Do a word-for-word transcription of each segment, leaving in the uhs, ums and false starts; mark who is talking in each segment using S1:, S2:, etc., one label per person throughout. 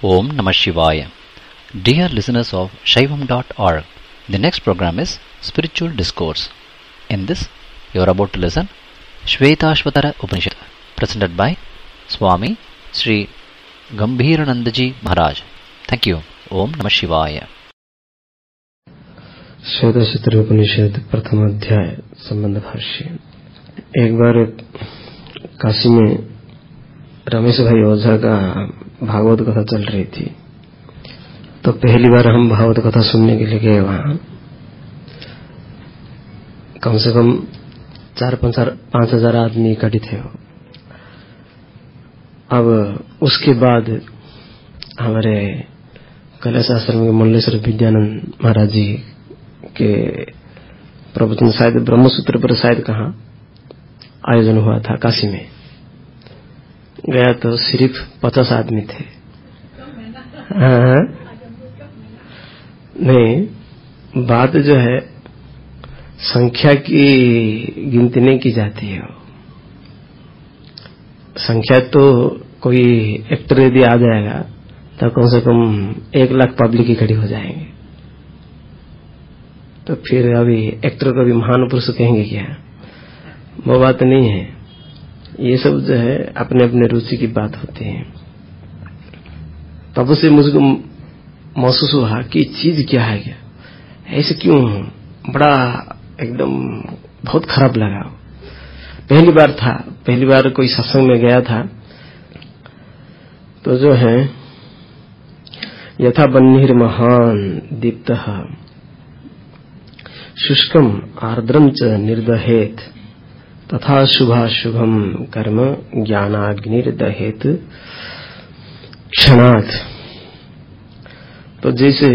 S1: Om Namah Shivaya. Dear listeners of Shaivam dot org, the next program is Spiritual Discourse. In this, you are about to listen Shvetashvatara Upanishad, presented by Swami Sri Gambhiranandaji Maharaj. Thank you. Om Namah Shivaya.
S2: श्वेतशत्र उपनिषद प्रथम अध्याय संबंध भाष्य। एक बार काशी में रमेश भाई ओझा का भागवत कथा चल रही थी, तो पहली बार हम भागवत कथा सुनने के लिए गए। वहां कम से कम चार पांच हजार आदमी इकट्ठे थे। अब उसके बाद हमारे कैलाश आश्रम के मंडलेश्वर विद्यानंद महाराज जी के प्रवचन शायद ब्रह्मसूत्र पर शायद कहाँ आयोजन हुआ था, काशी में गया तो सिर्फ पचास आदमी थे। हाँ, नहीं, बात जो है संख्या की गिनती नहीं की जाती है। संख्या तो कोई एक्टर यदि आ जाएगा तो कम से कम एक लाख पब्लिक इकट्ठी हो जाएंगे, तो फिर अभी एक्टर को भी महान पुरुष कहेंगे क्या? वो बात नहीं है। ये सब जो है अपने अपने रुचि की बात होती है। तब से मुझको महसूस हुआ कि चीज क्या है, क्या ऐसे क्यों बड़ा एकदम बहुत खराब लगा। पहली बार था, पहली बार कोई सत्संग में गया था, तो जो है यथा बन्नीर महान दीप्तः शुष्कम आर्द्रम च निर्दहेत तथा शुभाशुभम कर्म ज्ञानाग्निर्दहेत क्षणात्। तो जैसे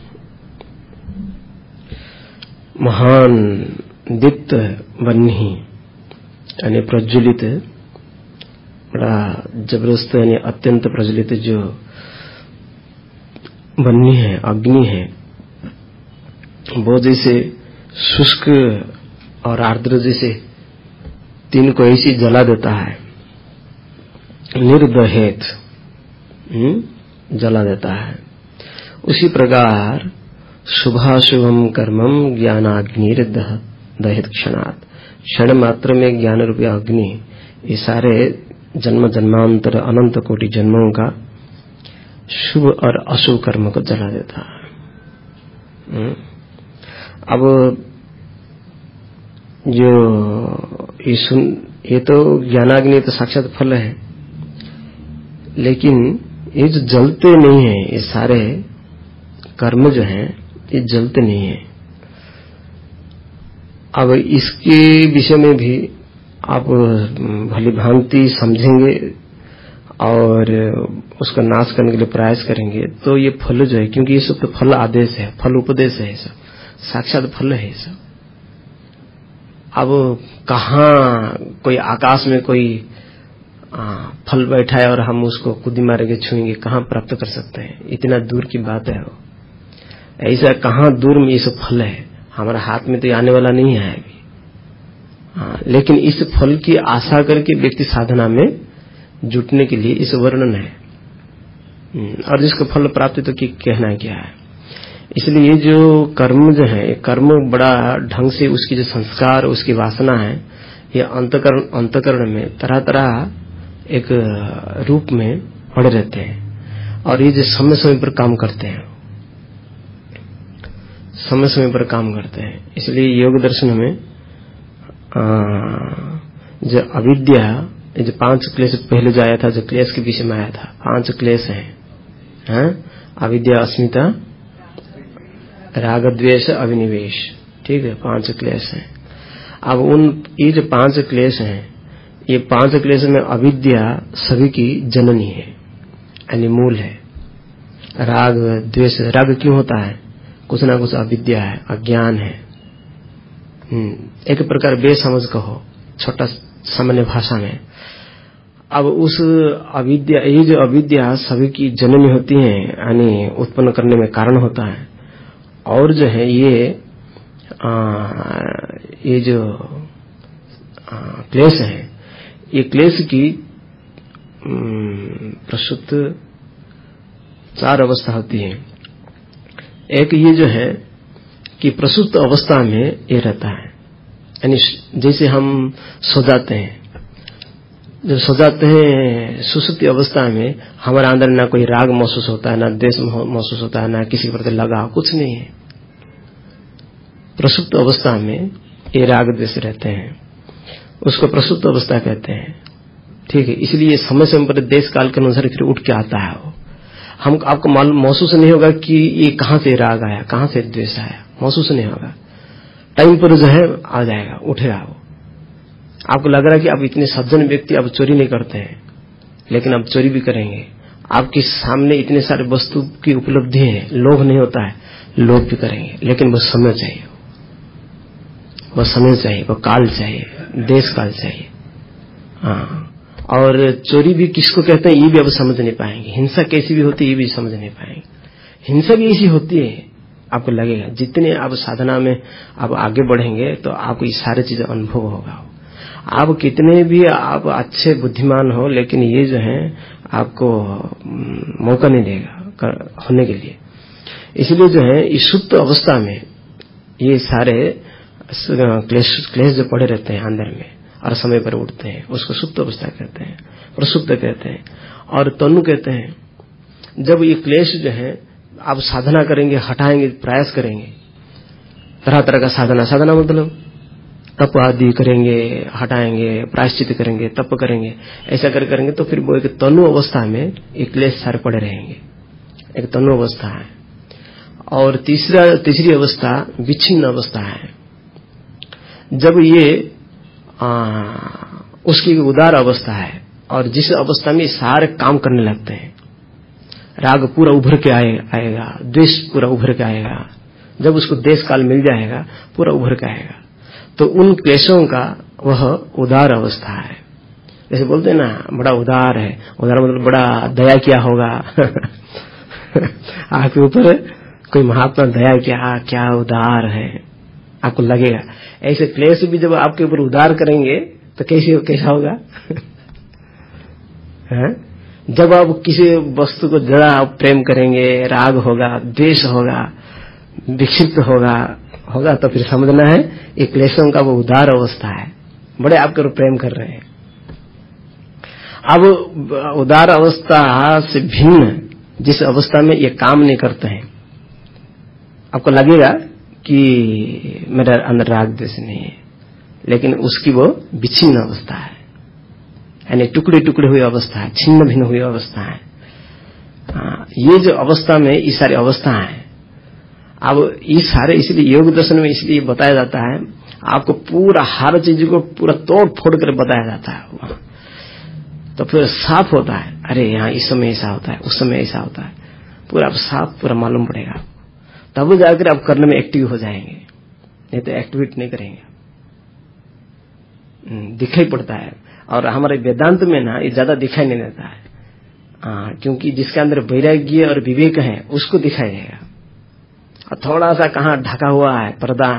S2: महान दीप्त बन्ही यानी प्रज्वलित, बड़ा जबरदस्त यानी अत्यंत प्रज्वलित जो बन्ही है, अग्नि है, वो जैसे शुष्क और आर्द्र जैसे तीन को ऐसी जला देता है, निर्दहेत जला देता है। उसी प्रकार शुभाशुभम कर्मम ज्ञानाग्निर दहेत क्षणात्। क्षण मात्र में ज्ञान रूपी अग्नि ये सारे जन्म जन्मांतर अनंत कोटि जन्मों का शुभ और अशुभ कर्म को जला देता है। अब जो ये सुन ये तो ज्ञानाग्नि तो साक्षात फल है, लेकिन ये जो जलते नहीं है, ये सारे कर्म जो हैं ये जलते नहीं है। अब इसके विषय में भी आप भली भांति समझेंगे और उसका नाश करने के लिए प्रयास करेंगे तो ये फल जो है, क्योंकि ये सब तो फल आदेश है, फल उपदेश है, सब साक्षात फल है सब। अब कहाँ कोई आकाश में कोई आ, फल बैठा है और हम उसको कुदी मारेंगे, छुएंगे, कहाँ प्राप्त कर सकते हैं? इतना दूर की बात है। वो ऐसा कहाँ दूर में ये सब फल है, हमारा हाथ में तो आने वाला नहीं है अभी। आ, लेकिन इस फल की आशा करके व्यक्ति साधना में जुटने के लिए इस वर्णन है, और जिसका फल प्राप्ति तो कहना क्या है। इसलिए ये जो कर्म जो है, कर्म बड़ा ढंग से उसकी जो संस्कार, उसकी वासना है, ये अंतकरण अंतकरण में तरह तरह एक रूप में पड़े रहते हैं, और ये जो समय समय पर काम करते हैं, समय समय पर काम करते हैं। इसलिए योग दर्शन में आ, जो अविद्या, जो पांच क्लेश पहले जो आया था, जो क्लेश के विषय में आया था, पांच क्लेश हैं, है? अविद्या, अस्मिता, राग द्वेष, अभिनिवेश, ठीक है, पांच क्लेश हैं। अब उन ये जो पांच क्लेश हैं, ये पांच क्लेश में अविद्या सभी की जननी है, यानी मूल है। राग द्वेष, राग क्यों होता है? कुछ ना कुछ अविद्या है, अज्ञान है। एक प्रकार बेसमझ कहो, छोटा सामान्य भाषा में। अब उस अविद्या, ये जो अविद्या सभी की जननी होती है, यानी उत्पन्न करने में कारण होता है। और जो है ये आ, ये जो क्लेश है, ये क्लेश की प्रसूत चार अवस्था होती है। एक ये जो है कि प्रसुप्त अवस्था में ये रहता है, यानी जैसे हम सो जाते हैं, जब सो जाते हैं सुसुप्ति अवस्था में हमारे अंदर ना कोई राग महसूस होता है, ना द्वेष महसूस होता है, ना किसी प्रति लगाव, कुछ नहीं है। प्रसुप्त अवस्था में ये राग द्वेष रहते हैं, उसको प्रसुप्त अवस्था कहते हैं। ठीक है, इसलिए समय समय पर देश काल के अनुसार फिर उठ के आता है वो। हम आपको मालूम महसूस नहीं होगा कि ये कहां से राग आया, कहां से द्वेष आया, महसूस नहीं होगा। टाइम पर जो है आ जाएगा, उठेगा वो। आपको लग रहा है कि आप इतने सज्जन व्यक्ति आप चोरी नहीं करते हैं, लेकिन आप चोरी भी करेंगे। आपके सामने इतने सारे वस्तु की उपलब्धि है, लोभ नहीं होता है, लोभ भी करेंगे, लेकिन वो समय चाहिए, वो समय चाहिए, वो काल चाहिए, देश काल चाहिए। हाँ, और चोरी भी किसको कहते हैं ये भी अब समझ नहीं पाएंगे। हिंसा कैसी भी होती है ये भी समझ नहीं पाएंगे। हिंसा भी ऐसी होती है, आपको लगेगा जितने आप साधना में आप आगे बढ़ेंगे तो आपको ये सारी चीजें अनुभव होगा। आप कितने भी आप अच्छे बुद्धिमान हो, लेकिन ये जो है आपको मौका नहीं देगा होने के लिए। इसलिए जो है इस सुप्त अवस्था में ये सारे क्लेश क्लेश जो पड़े रहते हैं अंदर में और समय पर उठते हैं, उसको सुप्त अवस्था कहते हैं, प्रसुप्त कहते हैं और तनु कहते हैं। जब ये क्लेश जो है आप साधना करेंगे, हटाएंगे, प्रयास करेंगे, तरह तरह का साधना, साधना मतलब तप आदि करेंगे, हटाएंगे, प्रायश्चित करेंगे, तप करेंगे, ऐसा कर करेंगे तो फिर वो एक तनु अवस्था में एक क्लेश सारे पड़े रहेंगे, एक तनु अवस्था है। और तीसरा तीसरी अवस्था विच्छिन्न अवस्था है। जब ये आ, उसकी उदार अवस्था है और जिस अवस्था में सारे काम करने लगते हैं, राग पूरा उभर के आए, आएगा, द्वेष पूरा उभर के आएगा। जब उसको देश काल मिल जाएगा पूरा उभर के आएगा, तो उन क्लेशों का वह उदार अवस्था है। जैसे बोलते हैं ना बड़ा उदार है, उदार मतलब बड़ा दया किया होगा आपके ऊपर कोई महात्मा दया किया, क्या उदार है, आपको लगेगा। ऐसे क्लेश भी जब आपके ऊपर उदार करेंगे तो कैसे कैसा होगा है? जब आप किसी वस्तु को जरा आप प्रेम करेंगे, राग होगा, द्वेष होगा, विक्षिप्त होगा होगा तो फिर समझना है ये क्लेशों का वो उदार अवस्था है, बड़े आपके ऊपर प्रेम कर रहे हैं। अब उदार अवस्था से भिन्न जिस अवस्था में ये काम नहीं करते हैं, आपको लगेगा कि मेरा अंदर राग द्वेष नहीं है, लेकिन उसकी वो विच्छिन्न अवस्था है, यानी टुकड़े टुकड़े हुई अवस्था है, छिन्न भिन्न हुई अवस्था है। आ, ये जो अवस्था में ये सारी अवस्था है, अब ये सारे इसलिए योग दर्शन में इसलिए बताया जाता है, आपको पूरा हर चीज को पूरा तोड़ फोड़ कर बताया जाता है, तो फिर साफ होता है। अरे यहाँ इस समय ऐसा होता है, उस समय ऐसा होता है, पूरा साफ पूरा मालूम पड़ेगा, तब जाकर आप करने में एक्टिव हो जाएंगे, नहीं तो एक्टिवेट नहीं करेंगे, दिखाई पड़ता है। और हमारे वेदांत में ना ये ज्यादा दिखाई नहीं देता है, आ, क्योंकि जिसके अंदर वैराग्य और विवेक है उसको दिखाई देगा, और थोड़ा सा कहाँ ढका हुआ है, पर्दा,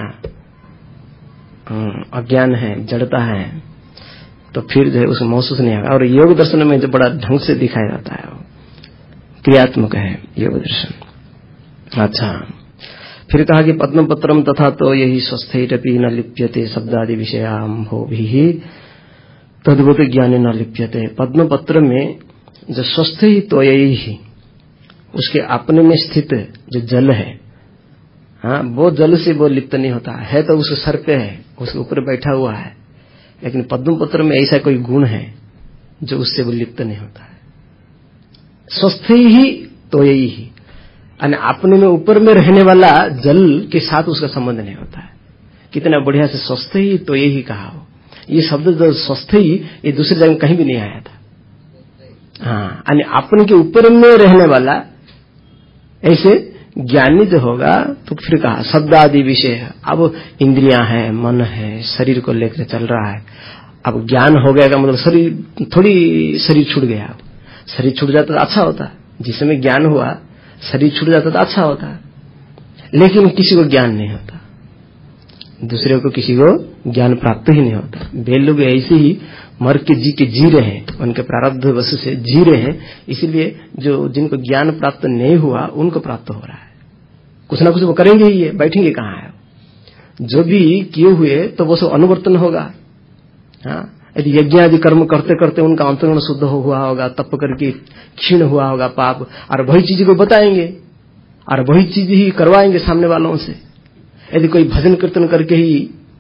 S2: अज्ञान है, जड़ता है, तो फिर जो है उसको महसूस नहीं होगा। और योग दर्शन में जो बड़ा ढंग से दिखाया जाता है, क्रियात्मक है योग दर्शन। अच्छा, फिर कहा कि पद्म पत्रम तथा तो यही स्वस्थैरपि न लिप्यते शब्दादि विषयाम हो भी तद्वत ज्ञाने न लिप्यते। पद्म पत्र में जो स्वस्थ ही तो यही ही उसके अपने में स्थित जो जल है, हाँ, वो जल से वो लिप्त नहीं होता है, तो उस सर पे है, उसके ऊपर बैठा हुआ है, लेकिन पद्म पत्र में ऐसा कोई गुण है जो उससे वो लिप्त नहीं होता है। स्वस्थ ही तो यही ही, यानी अपने में ऊपर में रहने वाला जल के साथ उसका संबंध नहीं होता है। कितना बढ़िया से स्वस्थ ही तो यही कहा हो। ये शब्द जो स्वस्थ ही ये दूसरी जगह कहीं भी नहीं आया था। हाँ, यानी अपने के ऊपर में रहने वाला ऐसे ज्ञानी जो होगा, तो फिर कहा शब्द आदि विषय। अब इंद्रियां हैं, मन है, शरीर को लेकर चल रहा है। अब ज्ञान हो गया का मतलब शरीर थोड़ी शरीर छूट गया। शरीर छूट जाता तो अच्छा होता, जिस समय ज्ञान हुआ शरीर छूट जाता तो अच्छा होता, लेकिन किसी को ज्ञान नहीं होता, दूसरे को किसी को ज्ञान प्राप्त ही नहीं होता। वे लोग ऐसे ही मर के जी के जी रहे हैं, उनके प्रारब्ध वश से जी रहे हैं, इसलिए जो जिनको ज्ञान प्राप्त नहीं हुआ उनको प्राप्त हो रहा है। कुछ ना कुछ वो करेंगे ही, है बैठेंगे कहाँ है। जो भी किए हुए तो वो सब अनुवर्तन होगा। हाँ, यदि यज्ञ आदि कर्म करते करते उनका अंतरण शुद्ध हुआ होगा, तप करके क्षीण हुआ होगा पाप, और वही चीज को बताएंगे और वही चीज ही करवाएंगे सामने वालों से। यदि कोई भजन कीर्तन करके ही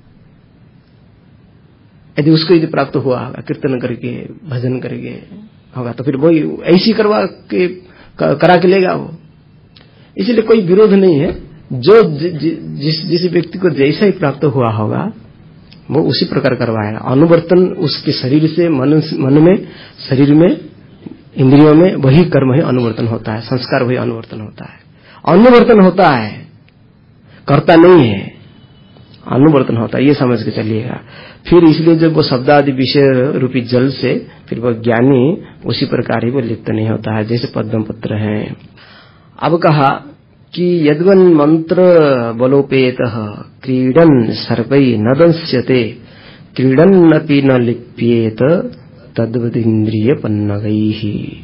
S2: यदि उसको यदि प्राप्त हुआ होगा, कीर्तन करके भजन करके होगा, तो फिर वही ऐसी करवा के करा के लेगा वो। इसलिए कोई विरोध नहीं है। जो जि, जि, जिस जिस व्यक्ति को जैसा ही प्राप्त हुआ होगा वो उसी प्रकार करवाएगा। अनुवर्तन उसके शरीर से, मन मन में, शरीर में, इंद्रियों में वही कर्म ही अनुवर्तन होता है, संस्कार वही अनुवर्तन होता है। अनुवर्तन होता है, करता नहीं है, अनुवर्तन होता है, ये समझ के चलिएगा। फिर इसलिए जब वो शब्द आदि विषय रूपी जल से फिर वो ज्ञानी उसी प्रकार ही वो लिप्त नहीं होता है, जैसे पद्म पत्र है। अब कहा कि यद्वन मंत्र बलोपेतः क्रीडन सर्वै न दंस्यते क्रीडन्नपि न लिप्येत तद्वदिन्द्रिय पन्नगैः।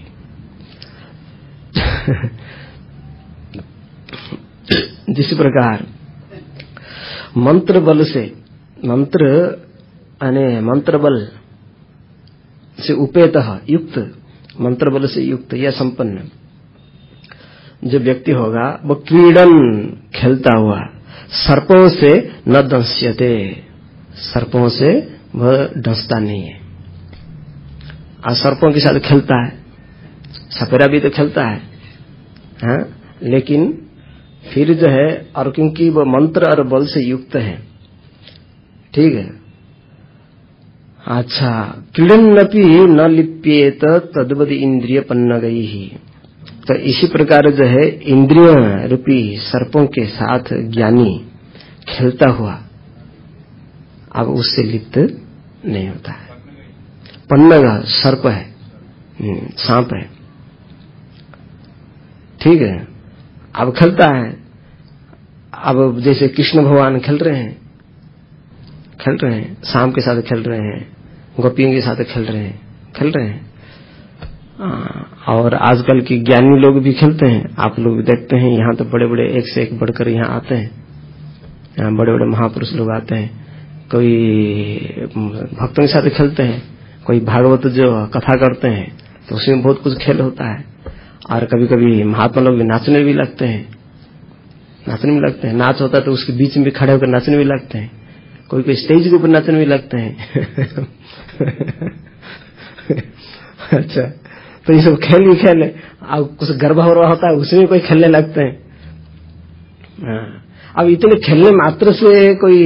S2: जिस प्रकार मंत्र बल से, मंत्र अने मंत्र बल से उपेतः युक्त, मंत्र बल से युक्त या संपन्न जो व्यक्ति होगा वो क्रीडन खेलता हुआ सर्पों से न दंस्यते, सर्पों से वह डसता नहीं है। और सर्पों के साथ खेलता है, सपेरा भी तो खेलता है, हाँ? लेकिन फिर जो है, और क्योंकि वो मंत्र और बल से युक्त है, ठीक है। अच्छा, क्रीडन्नपि न लिप्येत तद्वद इंद्रिय पन्नगैः। तो इसी प्रकार जो है इंद्रिय रूपी सर्पों के साथ ज्ञानी खेलता हुआ अब उससे लिप्त नहीं होता है। पन्नग सर्प है, सांप है, ठीक है। अब खेलता है, अब जैसे कृष्ण भगवान खेल रहे हैं, खेल रहे हैं सांप के साथ खेल रहे हैं, गोपियों के साथ खेल रहे हैं, खेल रहे हैं। और आजकल के ज्ञानी लोग भी खेलते हैं, आप लोग देखते हैं। यहाँ तो बड़े बड़े एक से एक बढ़कर यहाँ आते हैं, यहाँ बड़े बड़े महापुरुष लोग आते हैं। कोई भक्तों के साथ खेलते हैं, कोई भागवत जो कथा करते हैं तो उसमें बहुत कुछ खेल होता है। और कभी कभी महात्मा लोग भी नाचने भी लगते हैं, नाचने भी लगते हैं। नाच होता है तो उसके बीच में खड़े होकर नाचने भी लगते हैं। कोई कोई स्टेज के ऊपर नाचने भी लगते हैं। अच्छा, तो ये सब खेल भी खेल है। अब कुछ गरबा हो रहा होता है उसमें कोई खेलने लगते हैं। अब इतने खेलने मात्र से कोई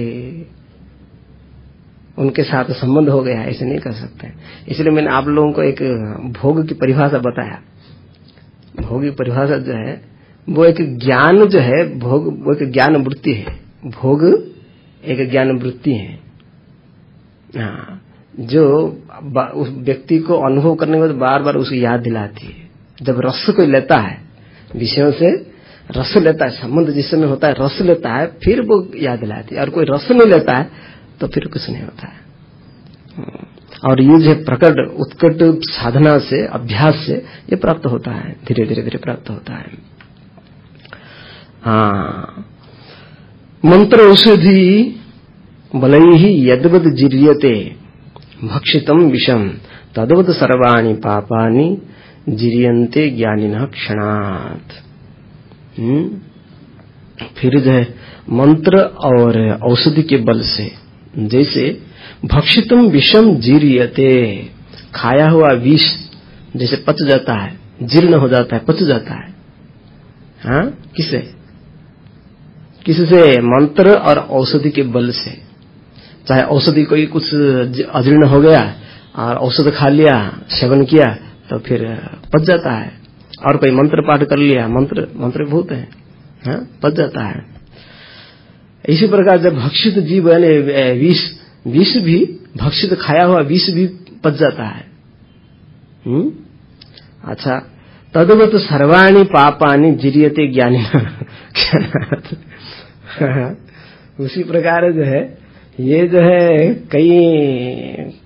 S2: उनके साथ संबंध हो गया, ऐसे नहीं कर सकते। इसलिए मैंने आप लोगों को एक भोग की परिभाषा बताया। भोग की परिभाषा जो है वो एक ज्ञान जो है, भोग वो एक ज्ञान वृत्ति है। भोग एक ज्ञान वृत्ति है, हाँ, जो उस व्यक्ति को अनुभव करने के बाद बार बार उसकी याद दिलाती है। जब रस कोई लेता है, विषयों से रस लेता है, संबंध जिस समय होता है रस लेता है, फिर वो याद दिलाती है। और कोई रस नहीं लेता है तो फिर कुछ नहीं होता है। और ये जो प्रकट उत्कट साधना से, अभ्यास से ये प्राप्त होता है, धीरे धीरे धीरे प्राप्त होता है। हाँ, मंत्र औषधि बलैहि यद्वद जीर्यते भक्षितम विषम तद्वद सर्वाणि पापानि जीर्यन्ते ज्ञानिनः क्षणात्। फिर जो है मंत्र और औषधि के बल से, जैसे भक्षितम विषम जीर्यते, खाया हुआ विष जैसे पच जाता है, जीर्ण हो जाता है, पच जाता है। हाँ, किसे किससे? मंत्र और औषधि के बल से। चाहे औषधि कोई कुछ अजीर्ण हो गया और औषध खा लिया, सेवन किया तो फिर पच जाता है। और कोई मंत्र पाठ कर लिया, मंत्र मंत्र भूत है, हाँ, पच जाता है। इसी प्रकार जब भक्षित जीव यानी विष, विष भी भक्षित खाया हुआ विष भी पच जाता है। हम्म अच्छा, तद्वत सर्वाणि पापानि जीर्यते ज्ञानिनः क्षणात्। उसी प्रकार जो है ये जो है कई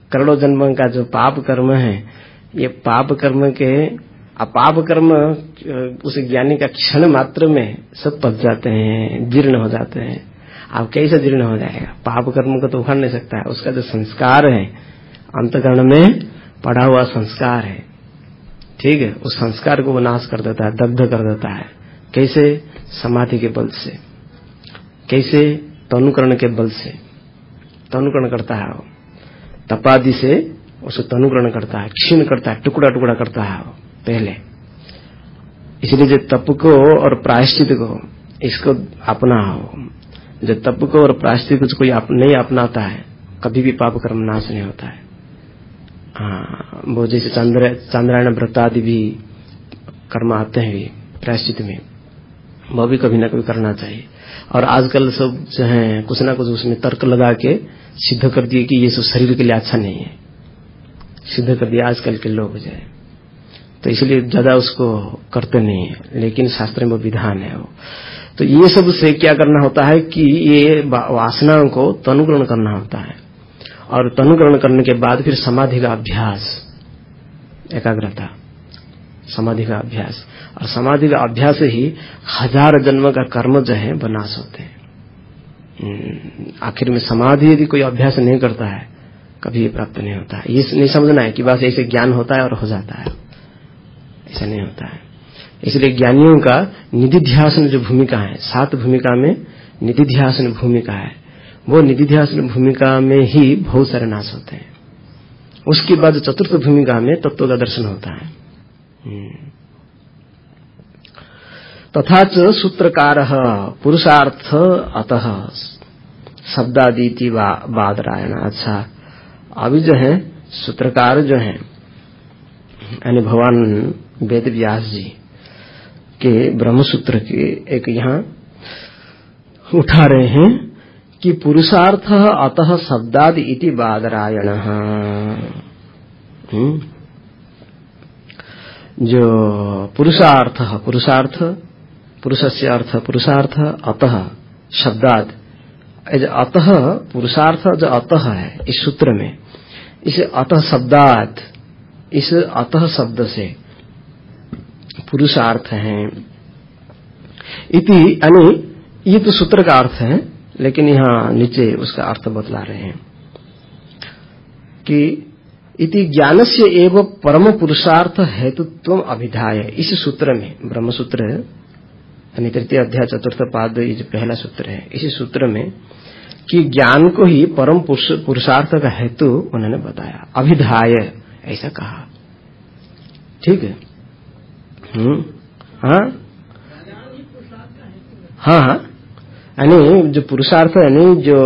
S2: करोड़ों जन्म का जो पाप कर्म है, ये पाप कर्म के अपाप कर्म उस ज्ञानी का क्षण मात्र में सब पच जाते हैं, जीर्ण हो जाते हैं। अब कैसे जीर्ण हो जाएगा? पाप कर्म को तो उखाड़ नहीं सकता है। उसका जो संस्कार है, अंतकरण में पड़ा हुआ संस्कार है, ठीक है, उस संस्कार को वो नाश कर देता है, दग्ध कर देता है। कैसे? समाधि के बल से। कैसे? तनुकरण के बल से तनुकरण करता है वो, तपादि से उसको तनुकरण करता है, क्षीण करता है, टुकड़ा टुकड़ा करता है वो पहले। इसलिए जो तप को और प्रायश्चित को इसको अपनाओ। जो तप को और प्रायश्चित को कोई नहीं अपनाता है, कभी भी पाप कर्म नाश नहीं होता है। हाँ, वो जैसे चंद्र चंद्रायण व्रत आदि भी कर्म आते हैं भी प्रायश्चित में, वो भी कभी ना कभी करना चाहिए। और आजकल सब जो है कुछ ना कुछ उसमें तर्क लगा के सिद्ध कर दिए कि ये सब शरीर के लिए अच्छा नहीं है, सिद्ध कर दिया आजकल के लोग जो है, तो इसलिए ज्यादा उसको करते नहीं है। लेकिन शास्त्र में वो विधान है वो। तो ये सब से क्या करना होता है कि ये वासनाओं को तनुकरण करना होता है, और तनुकरण करने के बाद फिर समाधि का अभ्यास, एकाग्रता, समाधि का अभ्यास, और समाधि का अभ्यास ही हजार जन्म का कर्म जो है बनास होते हैं। आखिर में समाधि यदि कोई अभ्यास नहीं करता है, कभी ये प्राप्त नहीं होता है। ये नहीं समझना है कि बस ऐसे ज्ञान होता है और हो जाता है, ऐसा नहीं होता है। इसलिए ज्ञानियों का निधिध्यासन जो भूमिका है, सात भूमिका में निधिध्यासन भूमिका है, वो निधिध्यासन भूमिका में ही बहुत सारे नाश होते हैं। उसके बाद चतुर्थ भूमिका में तत्व का दर्शन होता है। तथा च सूत्रकार पुरुषार्थ अतः शब्दादीति बादरायण। अच्छा, अभी जो है सूत्रकार जो है यानी भगवान वेद व्यास जी के ब्रह्मसूत्र के एक यहाँ उठा रहे हैं कि पुरुषार्थ अतः शब्दादि इति बादरायण। जो पुरुषार्थ पुरुषार्थ पुरुषस्य अर्थ पुरुषार्थ अतः शब्दाद, अतः पुरुषार्थ जो अतः है इस सूत्र में, इसे अतः शब्दात, इस अतः शब्द से पुरुषार्थ है इति, यानी ये तो सूत्र का अर्थ है, लेकिन यहाँ नीचे उसका अर्थ बतला रहे हैं कि इति ज्ञानस्य एव परम पुरुषार्थ हेतुत्व अभिधाय। इस सूत्र में, ब्रह्म सूत्र यानी तृतीय अध्याय चतुर्थ पाद, ये जो पहला सूत्र है, इसी सूत्र में कि ज्ञान को ही परम पुरुषार्थ का हेतु उन्होंने बताया, अभिधाय ऐसा कहा। ठीक है। हम्म हाँ हाँ हाँ यानी जो पुरुषार्थ यानी जो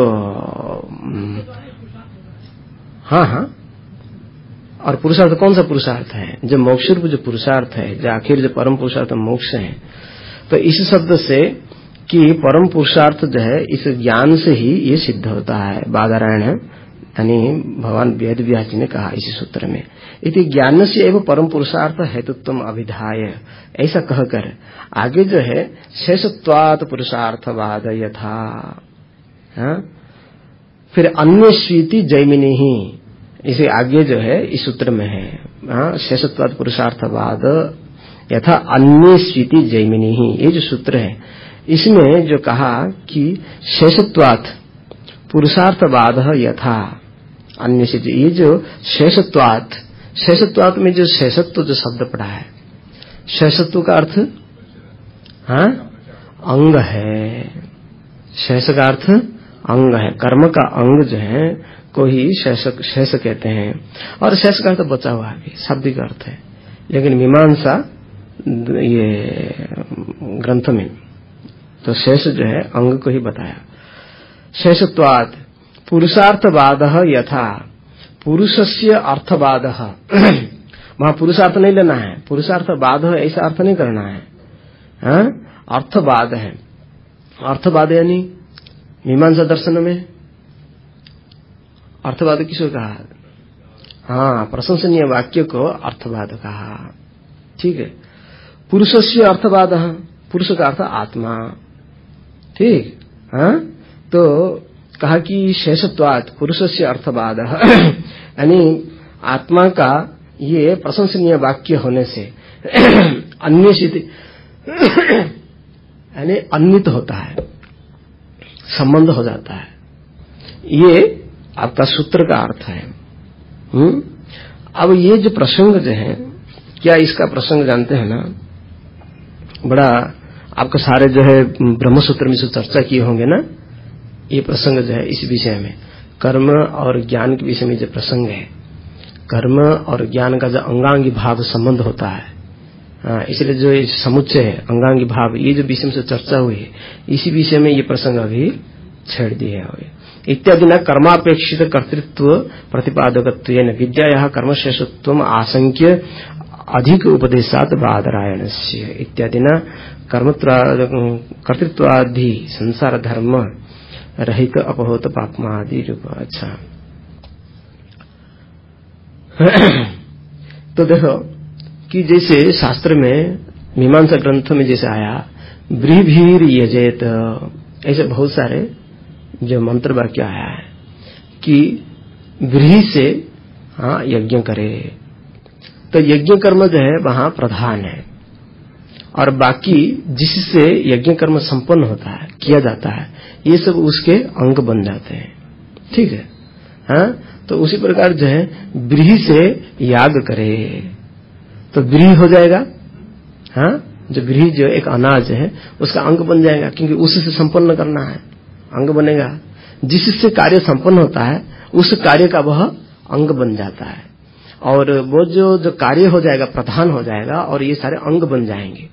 S2: हाँ हाँ और पुरुषार्थ कौन सा पुरुषार्थ है? जो मोक्ष रूप जो पुरुषार्थ है, जो आखिर जो परम पुरुषार्थ मोक्ष है। तो इस शब्द से कि परम पुरुषार्थ जो है इस ज्ञान से ही ये सिद्ध होता है। बादरायण यानी भगवान वेद व्यास जी ने कहा इसी सूत्र में, इति ज्ञान से एवं परम पुरुषार्थ हेतुत्व अभिधाय, ऐसा कहकर आगे जो है शेषत्वात् पुरुषार्थवाद यथा, हाँ? फिर अन्य स्वीति जैमिनी ही, इसे आगे जो है इस सूत्र में है, हाँ, शेषत्वात् पुरुषार्थवाद यथा अन्य स्वीति जैमिनी ही, ये जो सूत्र है इसमें जो कहा कि शेषत्वात् पुरुषार्थवाद यथा अन्य से, ये जो शेषत्वात्, शेषत्वात् में जो शेषत्व जो शब्द पड़ा है, शेषत्व का अर्थ हाँ अंग है, शेष का अर्थ अंग है, कर्म का अंग जो है को ही शेष शेष कहते हैं। और शेष का अर्थ बचा हुआ है, शाब्दिक अर्थ है, लेकिन मीमांसा ये ग्रंथ में तो शेष जो है अंग को ही बताया। शेषत्वात् पुरुषार्थवाद यथा, पुरुषस्य अर्थवाद, वहां पुरुषार्थ नहीं लेना है, पुरुषार्थवाद ऐसा अर्थ नहीं करना है, हाँ? अर्थवाद है। अर्थवाद यानी मीमांसा दर्शन में अर्थवाद किसको कहा? हाँ, प्रशंसनीय वाक्य को अर्थवाद कहा। ठीक है। पुरुषस्य अर्थवाद, पुरुष का अर्थ आत्मा। ठीक, हाँ? तो कहा कि शेषत्वात् पुरुषस्य अर्थवादः, यानी आत्मा का ये प्रशंसनीय वाक्य होने से अन्वेषित यानी अन्वित होता है, संबंध हो जाता है। ये आपका सूत्र का अर्थ है। हम्म अब ये जो प्रसंग जो है, क्या इसका प्रसंग जानते हैं ना, बड़ा आपका सारे जो है ब्रह्मसूत्र में जो चर्चा किए होंगे ना, ये प्रसंग जो है इस विषय में, कर्म और ज्ञान के विषय में जो प्रसंग है, कर्म और ज्ञान का जो अंगांगी भाव संबंध होता है, इसलिए जो समुच्चय है अंगांगी भाव, ये जो विषय में से चर्चा हुई है, इसी विषय में ये प्रसंग अभी छेड़ दिए है। इत्यादि न कर्मापेक्षित कर्तृत्व प्रतिपादकत्वेन विद्यायाः कर्मशेषत्वम् आशंक्य अधिक उपदेशात् बादरायणस्य इत्यादि न कर्तृत्वादि संसार धर्म रहित अपहूत पापमादि रूप। अच्छा तो देखो कि जैसे शास्त्र में मीमांसा ग्रंथ में जैसे आया व्रीभीर यजेत, ऐसे बहुत सारे जो मंत्र वाक्य आया है कि व्रीहि से हाँ यज्ञ करे, तो यज्ञ कर्म जो है वहां प्रधान है, और बाकी जिससे यज्ञ कर्म संपन्न होता है, किया जाता है, ये सब उसके अंग बन जाते हैं। ठीक है, हाँ तो उसी प्रकार जो है व्रीहि से याग करे तो व्रीहि हो जाएगा, हाँ जो व्रीहि जो एक अनाज है उसका अंग बन जाएगा, क्योंकि उससे संपन्न करना है, अंग बनेगा। जिससे कार्य संपन्न होता है उस कार्य का वह अंग बन जाता है, और वो जो जो कार्य हो जाएगा प्रधान हो जाएगा, और ये सारे अंग बन जाएंगे।